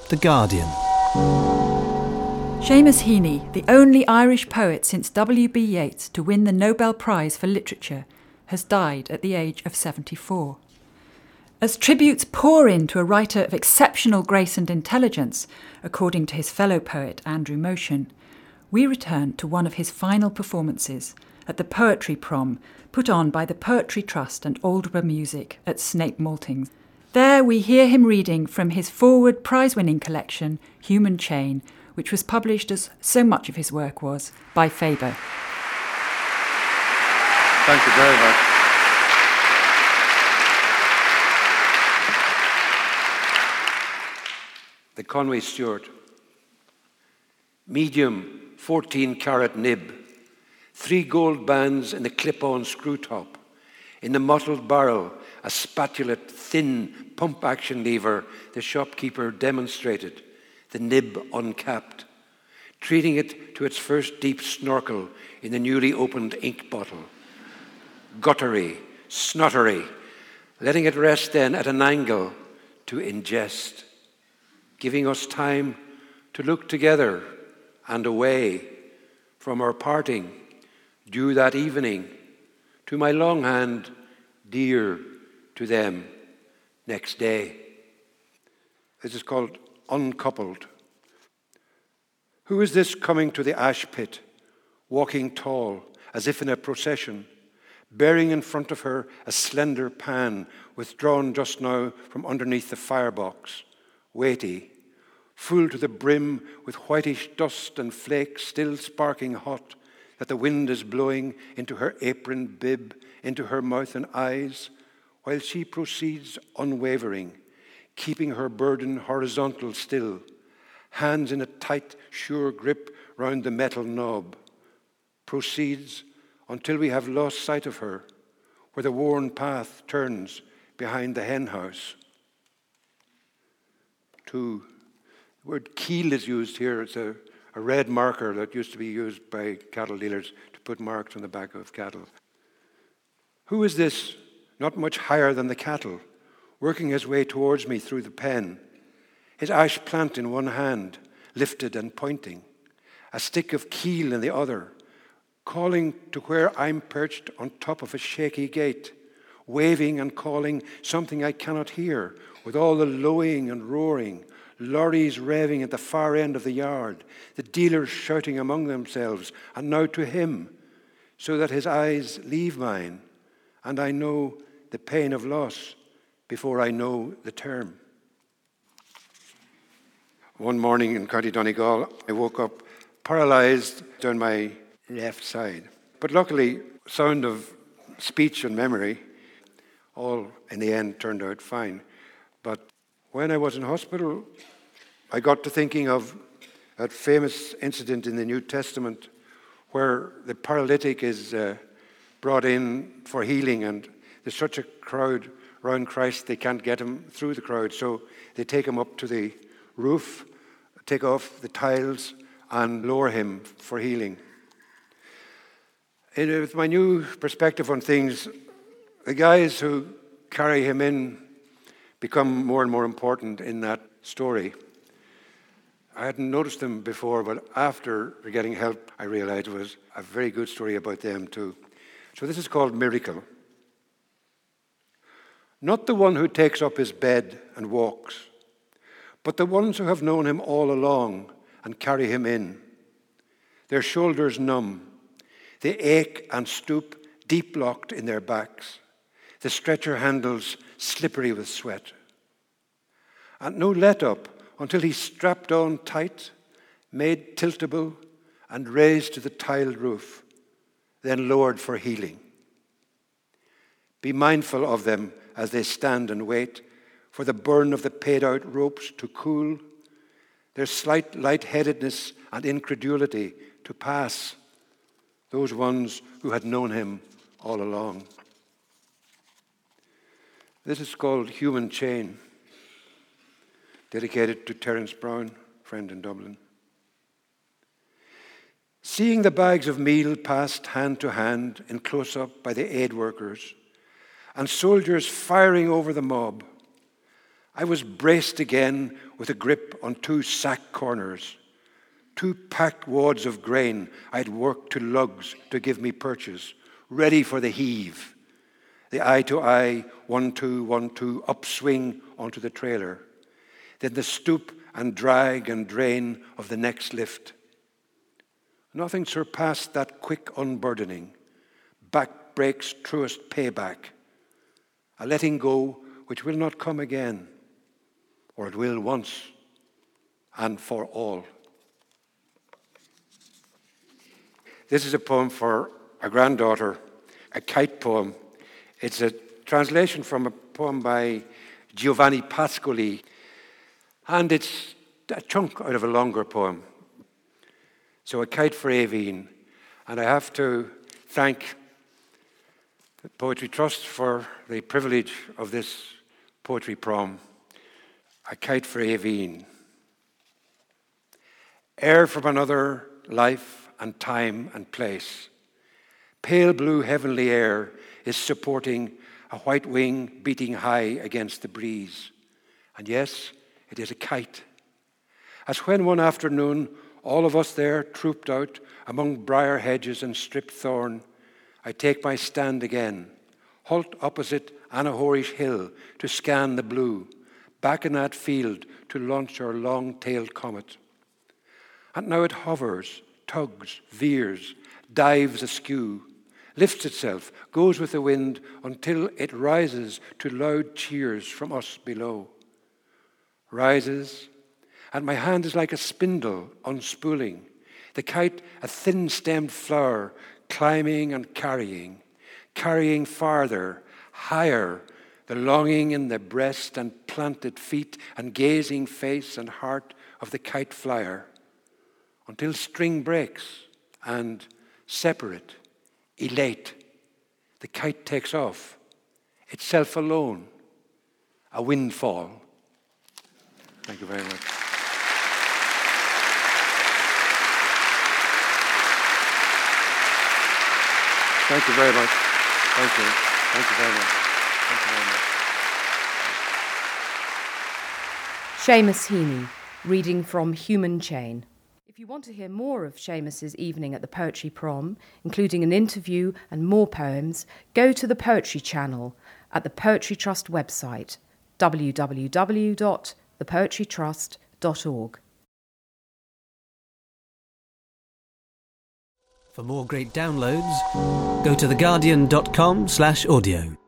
The Guardian. Seamus Heaney, the only Irish poet since W.B. Yeats to win the Nobel Prize for Literature, has died at the age of 74. As tributes pour in to a writer of exceptional grace and intelligence, according to his fellow poet Andrew Motion, we return to one of his final performances at the Poetry Prom put on by the Poetry Trust and Aldborough Music at Snape Maltings. There we hear him reading from his forward prize-winning collection, Human Chain, which was published, as so much of his work was, by Faber. Thank you very much. The Conway Stewart. Medium, 14-carat nib. 3 gold bands in the clip-on screw top. In the mottled barrel, a spatulate, thin pump-action lever the shopkeeper demonstrated, the nib uncapped, treating it to its first deep snorkel in the newly opened ink bottle. Guttery, snottery, letting it rest then at an angle to ingest, giving us time to look together and away from our parting due that evening to my long hand dear to them next day. This is called Uncoupled. Who is this coming to the ash pit, walking tall as if in a procession, bearing in front of her a slender pan withdrawn just now from underneath the firebox, weighty, full to the brim with whitish dust and flakes still sparking hot that the wind is blowing into her apron bib, into her mouth and eyes, while she proceeds unwavering, keeping her burden horizontal still, hands in a tight, sure grip round the metal knob, proceeds until we have lost sight of her, where the worn path turns behind the hen house. 2. The word keel is used here. It's a red marker that used to be used by cattle dealers to put marks on the back of cattle. Who is this, not much higher than the cattle, working his way towards me through the pen, his ash plant in one hand, lifted and pointing, a stick of keel in the other, calling to where I'm perched on top of a shaky gate, waving and calling something I cannot hear, with all the lowing and roaring, lorries revving at the far end of the yard, the dealers shouting among themselves, and now to him, so that his eyes leave mine, and I know the pain of loss before I know the term. One morning in County Donegal, I woke up paralysed down my left side. But luckily, sound of speech and memory all in the end turned out fine. But when I was in hospital, I got to thinking of that famous incident in the New Testament where the paralytic is brought in for healing, and there's such a crowd around Christ they can't get him through the crowd, so they take him up to the roof, take off the tiles and lower him for healing. And with my new perspective on things, the guys who carry him in become more and more important in that story. I hadn't noticed them before, but after getting help, I realized it was a very good story about them too. So this is called Miracle. Not the one who takes up his bed and walks, but the ones who have known him all along and carry him in. Their shoulders numb, they ache and stoop, deep locked in their backs, the stretcher handles slippery with sweat. And no let up until he's strapped on tight, made tiltable, and raised to the tiled roof, then lowered for healing. Be mindful of them as they stand and wait for the burn of the paid-out ropes to cool, their slight lightheadedness and incredulity to pass, those ones who had known him all along. This is called Human Chain, dedicated to Terence Brown, friend in Dublin. Seeing the bags of meal passed hand to hand in close-up by the aid workers, and soldiers firing over the mob, I was braced again with a grip on 2 sack corners, 2 packed wads of grain I'd worked to lugs to give me purchase, ready for the heave, the eye-to-eye, 1-2, 1-2, upswing onto the trailer, then the stoop and drag and drain of the next lift. Nothing surpassed that quick unburdening, back break's truest payback, a letting go which will not come again, or it will once and for all. This is a poem for a granddaughter, a kite poem. It's a translation from a poem by Giovanni Pascoli, and it's a chunk out of a longer poem. So, A Kite for Aveen. And I have to thank the Poetry Trust for the privilege of this poetry prom. A Kite for Aveen. Air from another life and time and place. Pale blue heavenly air is supporting a white wing beating high against the breeze. And yes, it is a kite. As when one afternoon all of us there trooped out among briar hedges and stripped thorn, I take my stand again, halt opposite Anahorish Hill to scan the blue, back in that field to launch our long-tailed comet. And now it hovers, tugs, veers, dives askew, lifts itself, goes with the wind until it rises to loud cheers from us below. Rises, and my hand is like a spindle unspooling, the kite a thin-stemmed flower climbing and carrying farther, higher, the longing in the breast and planted feet and gazing face and heart of the kite flyer, until string breaks and, separate, elate, the kite takes off, itself alone, a windfall. Thank you very much. Thank you very much. Thank you. Thank you very much. Thank you very much. Seamus Heaney, reading from Human Chain. If you want to hear more of Seamus's evening at the Poetry Prom, including an interview and more poems, go to the Poetry Channel at the Poetry Trust website, www.thepoetrytrust.org. For more great downloads, go to theguardian.com/audio.